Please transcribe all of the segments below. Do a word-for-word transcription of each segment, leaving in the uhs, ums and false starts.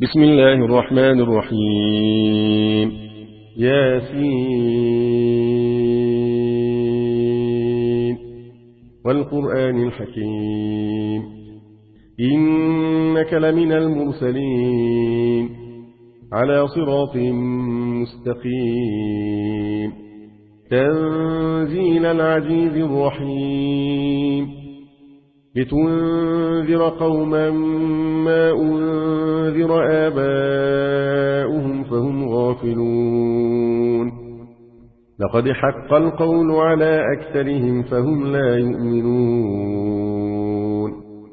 بسم الله الرحمن الرحيم. ياسين والقرآن الحكيم إنك لمن المرسلين على صراط مستقيم تنزيل العزيز الرحيم لتنذر قوما ما أنذر آباؤهم فهم غافلون لقد حق القول على أكثرهم فهم لا يؤمنون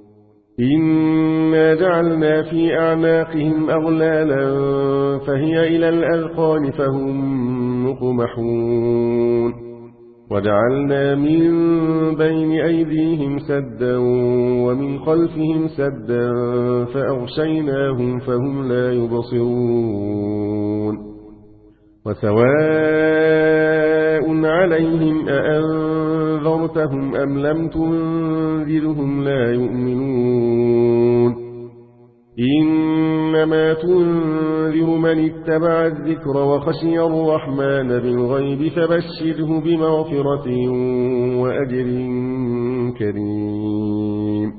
إنا جعلنا في أعناقهم أغلالا فهي إلى الأذقان فهم مقمحون وجعلنا من بين أيديهم سدا ومن خلفهم سدا فأغشيناهم فهم لا يبصرون وسواء عليهم أأنذرتهم أم لم تنذرهم لا يؤمنون إنما تنذر من اتبع الذكر وخشي الرحمن بالغيب فبشره بمغفرة وأجر كريم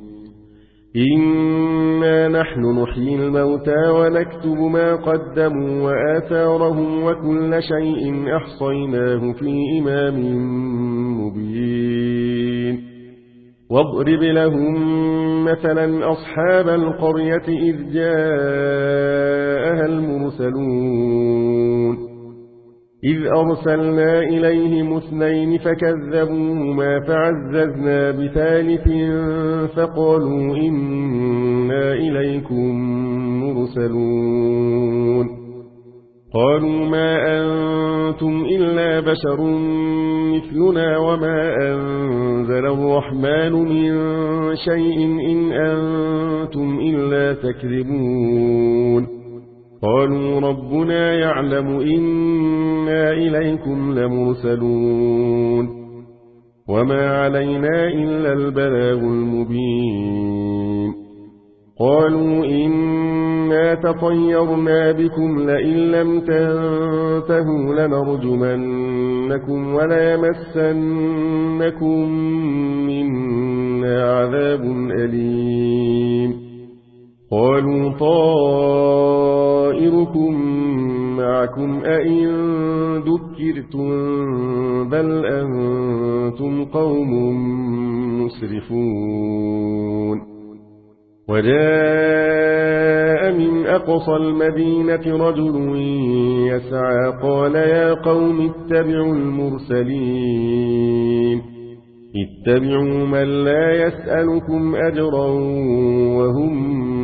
إنا نحن نحيي الموتى ونكتب ما قدموا وآثارهم وكل شيء أحصيناه في إمام مبين واضرب لهم مثلا أصحاب القرية إذ جاءها المرسلون إذ أرسلنا إليهم اثنين فكذبوهما فعززنا بثالث فقالوا إنا إليكم مرسلون قالوا ما أنتم إلا بشر مثلنا وما أنزل الرحمن من شيء إن أنتم إلا تكذبون قالوا ربنا يعلم إنا إليكم لمرسلون وما علينا إلا البلاغ المبين قالوا إنا تطيرنا بكم لئن لم تنتهوا لنرجمنكم وليمسنكم منا عذاب أليم قالوا طائركم معكم أئن ذكرتم بل أنتم قوم مسرفون وجاء من أقصى المدينة رجل يسعى قال يا قوم اتبعوا المرسلين اتبعوا من لا يسألكم أجرا وهم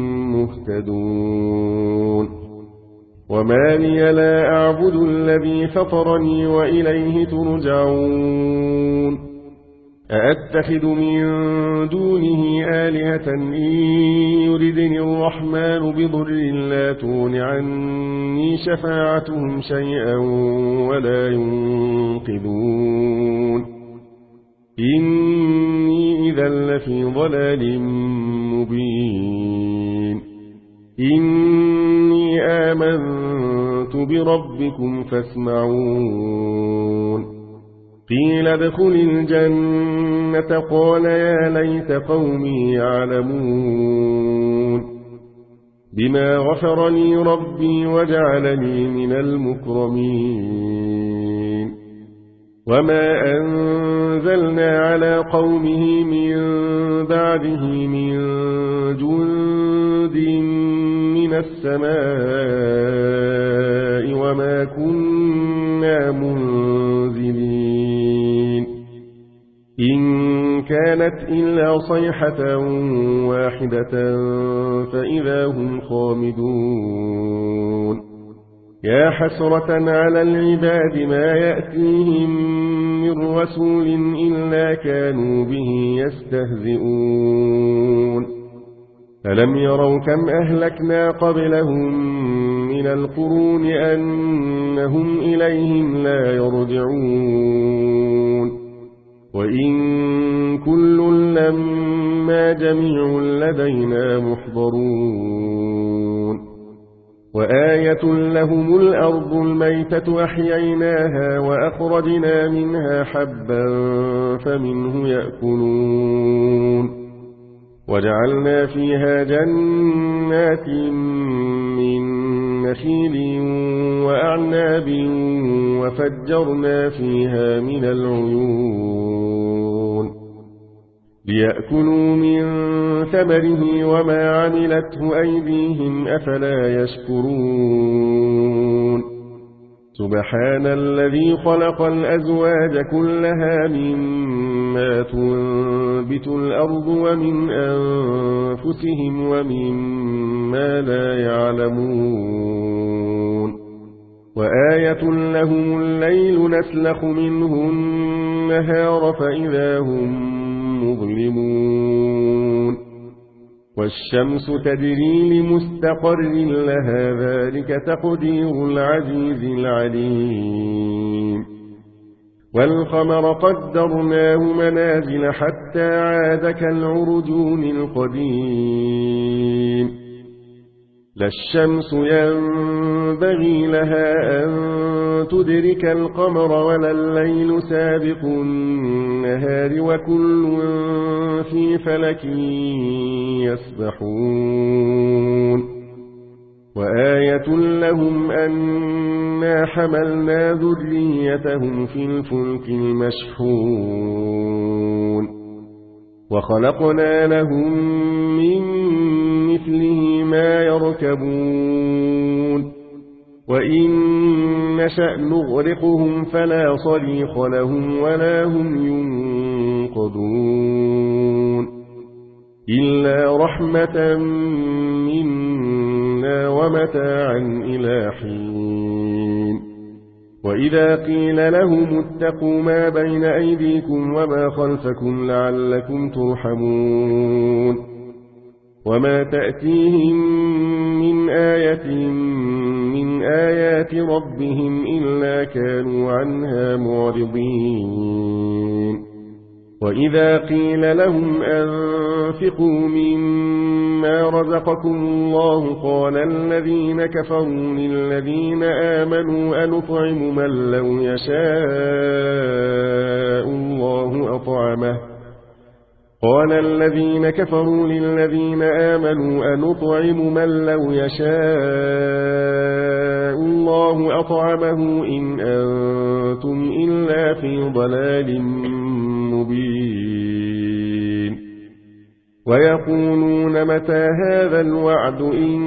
مهتدون وما لي لا أعبد الذي فطرني وإليه ترجعون أأتخذ من دونه آلهة إن يردني الرحمن بضر لا تغن عني شفاعتهم شيئا ولا ينقذون إني إذا لفي ضلال مبين إني آمنت بربكم فاسمعون قيل ادخل الجنة قال يا ليت قومي يعلمون بما غفر لي ربي وجعلني من المكرمين وما أنزلنا على قومه من بعده من جند من السماء وما كنا منزلين إن كانت إلا صيحة واحدة فإذا هم خامدون يا حسرة على العباد ما يأتيهم من رسول إلا كانوا به يستهزئون ألم يروا كم أهلكنا قبلهم من القرون أنهم إليهم لا يرجعون وإن كل لما جميع لدينا محضرون وآية لهم الأرض الميتة أحييناها وأخرجنا منها حبا فمنه يأكلون وجعلنا فيها جنات من نخيل وأعناب وفجرنا فيها من العيون ليأكلوا من ثمره وما عملته أيديهم أفلا يشكرون سبحان الذي خلق الأزواج كلها مما تنبت الأرض ومن أنفسهم ومما لا يعلمون وآية لهم الليل نسلخ منه النهار فإذا هم مظلمون والشمس تجري لمستقر لها ذلك تقدير العزيز العليم والقمر قدرناه منازل حتى عاد كالعرجون القديم لا الشمس ينبغي لها أن تدرك القمر ولا الليل سابق النهار وكل في فلك يسبحون وآية لهم أنا حملنا ذريتهم في الفلك المشحون وخلقنا لهم من مثله ما يركبون وإن نشأ نغرقهم فلا صريخ لهم ولا هم ينقذون إلا رحمة منا ومتاعا إلى حين وإذا قيل لهم اتقوا ما بين أيديكم وما خلفكم لعلكم ترحمون وما تأتيهم من آية من آيات ربهم إلا كانوا عنها معرضين وإذا قيل لهم أنفقوا مما رزقكم الله قال الذين كفروا للذين آمنوا أنطعم من لو يشاء الله أطعمه قال الذين كفروا للذين آمنوا أنطعم من لو يشاء الله أطعمه إن أنتم إلا في ضلال مبين ويقولون متى هذا الوعد إن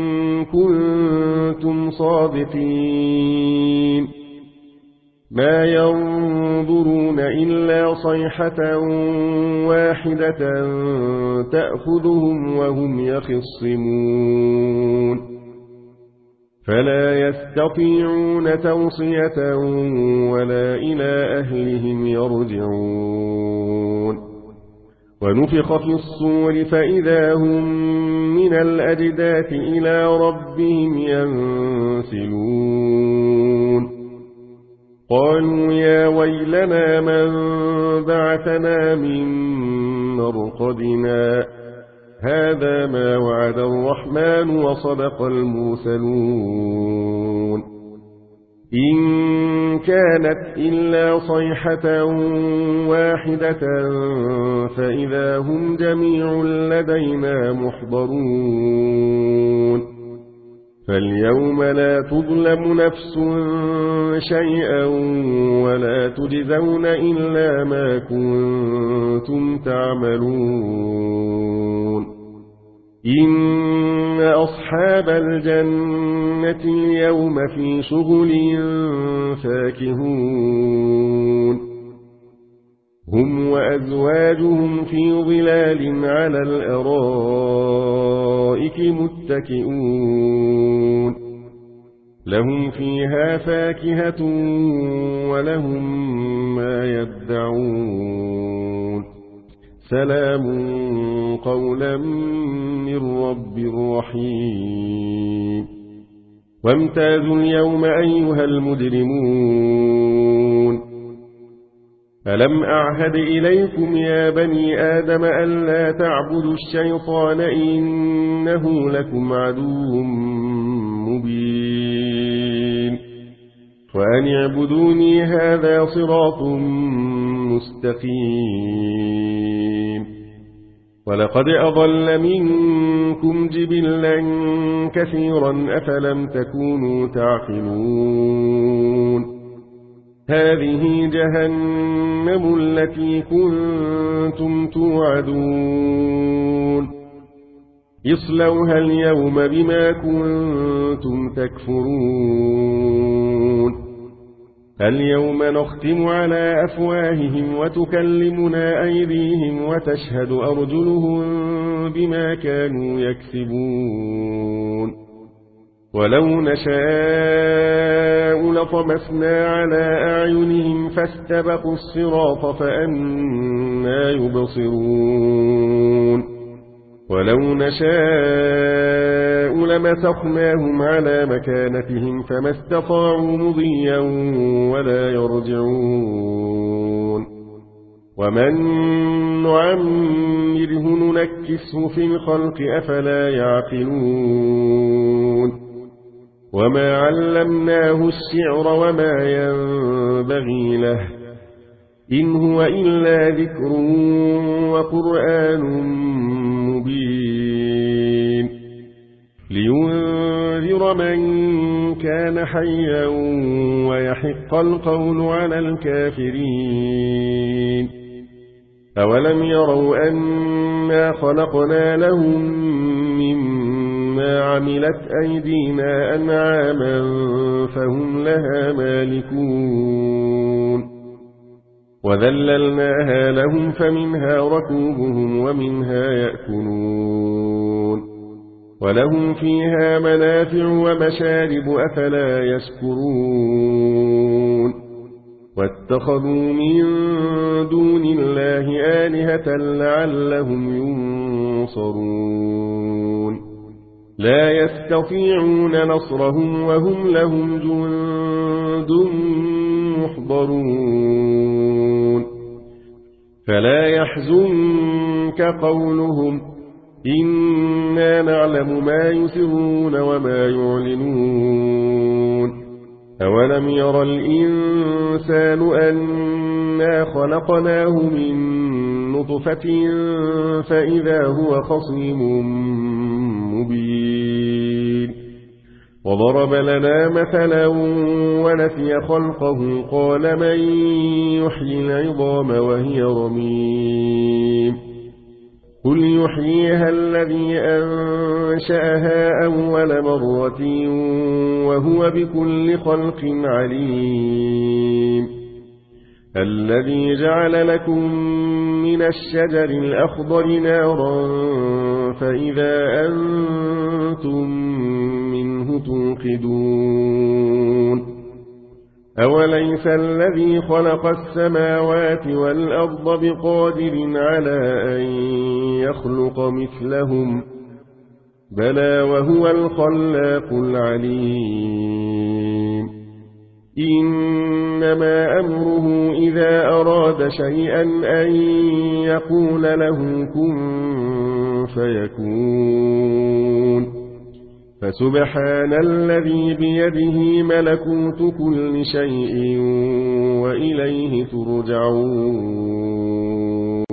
كنتم صادقين ما ينظرون إلا صيحة واحدة تأخذهم وهم يخصمون فلا يستطيعون توصية ولا إلى أهلهم يرجعون ونفخ في الصور فإذا هم من الأجداث إلى ربهم ينسلون قالوا يا ويلنا من بعثنا من مرقدنا هذا ما وعد الرحمن وصدق المرسلون إن كانت إلا صيحة واحدة فإذا هم جميع لدينا محضرون فاليوم لا تظلم نفس شيئا ولا تجزون إلا ما كنتم تعملون إن أصحاب الجنة اليوم في شغل فاكهون هم وأزواجهم في ظلال على الأرائك متكئون لهم فيها فاكهة ولهم ما يدعون سلام قولا من رب رحيم وامتازوا اليوم أيها المجرمون ألم أعهد إليكم يا بني آدم ألا تعبدوا الشيطان إنه لكم عدو وأن اعبدوني هذا صراط مستقيم. ولقد أضل منكم جبلا كثيرا أفلم تكونوا تعقلون. هذه جهنم التي كنتم توعدون اصلوها اليوم بما كنتم تكفرون. اليوم نختم على أفواههم وتكلمنا أيديهم وتشهد أرجلهم بما كانوا يكسبون. ولو نشاء لطمسنا على أعينهم فاستبقوا الصراط فأنى يبصرون. ولو نشاء لمسخناهم على مكانتهم فما استطاعوا مضيا ولا يرجعون. ومن نعمره ننكسه في الخلق أفلا يعقلون. وما علمناه الشعر وما ينبغي له إن هو إلا ذكر وقرآن مبين لينذر من كان حيا ويحق القول على الكافرين. أولم يروا أنا خلقنا لهم مما عملت أيدينا أنعاما فهم لها مالكون. وذللناها لهم فمنها ركوبهم ومنها يأكلون. ولهم فيها منافع ومشارب أفلا يشكرون. واتخذوا من دون الله آلهة لعلهم ينصرون. لا يستطيعون نصرهم وهم لهم جند محضرون. فلا يحزنك قولهم إنا نعلم ما يسرون وما يعلنون. أولم ير الإنسان أنا خلقناه من نطفة فإذا هو خصيم مبين. وضرب لنا مثلا ونسي خلقه قال من يحيي العظام وهي رميم قل يحييها الذي أنشأها أول مرة وهو بكل خلق عليم. الذي جعل لكم من الشجر الأخضر نارا فإذا أنتم منه توقدون. أوليس الذي خلق السماوات والأرض بقادر على أن يخلق مثلهم بلى وهو الخلاق العليم. إنما أمره إذا أراد شيئا أن يقول له كن فيكون. فسبحان الذي بيده ملكوت كل شيء وإليه ترجعون.